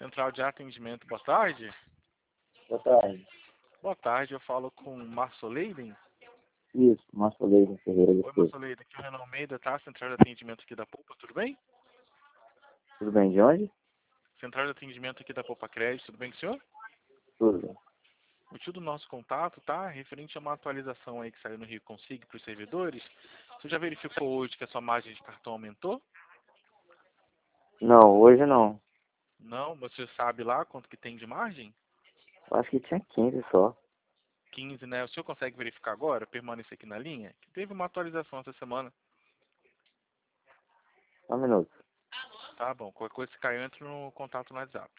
Central de atendimento, boa tarde. Boa tarde. Boa tarde, eu falo com Márcio Leiden. Isso, Márcio Leiden Ferreira de Oi, Souza. Márcio Leiden, aqui é o Renan Almeida, tá? Central de atendimento aqui da Poupa, tudo bem? Tudo bem, de onde? Central de atendimento aqui da Poupa Crédito, tudo bem com o senhor? Tudo bem. O motivo do nosso contato, tá? Referente a uma atualização aí que saiu no Rio Consigo para os servidores. Você já verificou hoje que a sua margem de cartão aumentou? Não, hoje não. Não? Você sabe lá quanto que tem de margem? Eu acho que tinha 15 só. 15, né? O senhor consegue verificar agora? Permanecer aqui na linha? Que teve uma atualização essa semana. Só um minuto. Tá bom. Qualquer coisa que caiu, entra no contato no WhatsApp.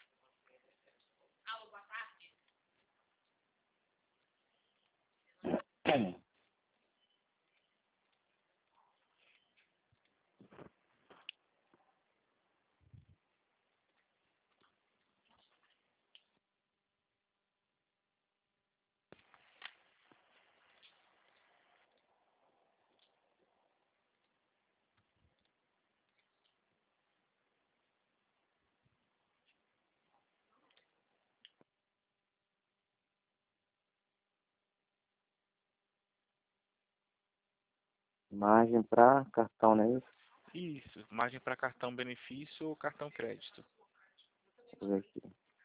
Margem para cartão, não é isso? Isso. Margem para cartão benefício ou cartão crédito. Deixa eu ver aqui.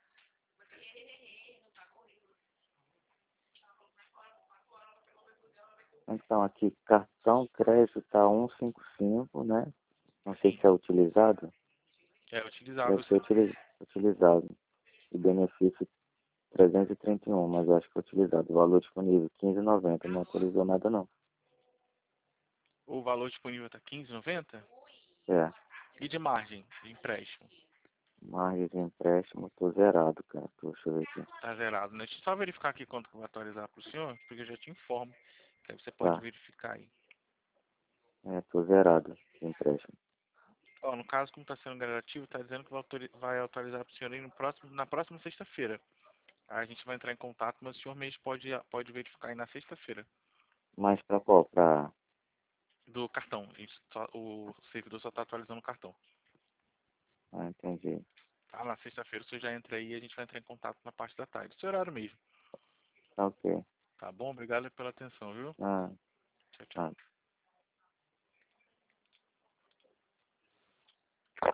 Então, aqui, cartão crédito tá 155, né? Não sei Sim. se é utilizado. É utilizável, Deve ser sim. utilizado. E benefício 331, mas eu acho que é utilizado. Valor disponível 15,90. Não atualizou nada, não. O valor disponível está 15,90. É. E de margem de empréstimo? Margem de empréstimo, tô zerado, cara. Deixa eu ver aqui. Tá zerado, né? Deixa eu só verificar aqui quanto que eu vou atualizar para o senhor, porque eu já te informo. Que aí você pode Tá. verificar aí. É, tô zerado de empréstimo. Ó, no caso, como está sendo gradativo, está dizendo que vai atualizar para o senhor aí na próxima sexta-feira. Aí a gente vai entrar em contato, mas o senhor mesmo pode verificar aí na sexta-feira. Mas pra qual? Do cartão. O servidor só está atualizando o cartão. Ah, entendi. Tá? Na sexta-feira o senhor já entra aí e a gente vai entrar em contato na parte da tarde. Seu horário mesmo. Tá ok. Tá bom? Obrigado pela atenção, viu? Ah, Tchau, tchau. ah.